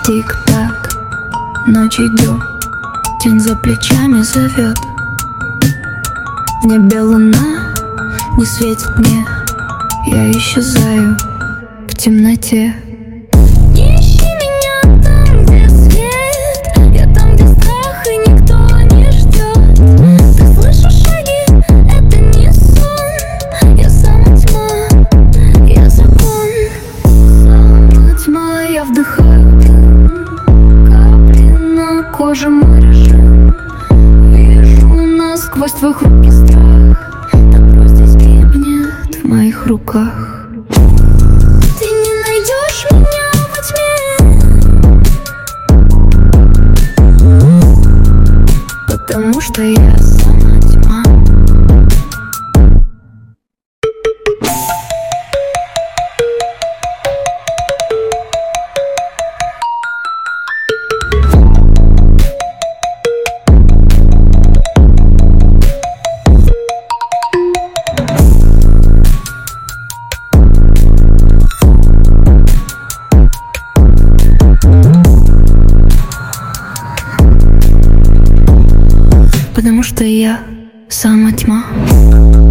Тик-так, ночь идет, тень за плечами зовет. В небе луна не светит мне, я исчезаю в темноте. Не ищи меня там, где свет, я там, где страх и никто не ждет. Ты слышишь шаги, это не сон, я сама тьма, я закон. Сама тьма, я вдыхаю дым, капли на коже мой режим. Вижу насквозь твой хрупкий страх, добро здесь гибнет в моих руках. Ты не найдешь меня во тьме, потому что я сама тьма. Потому что я сама тьма.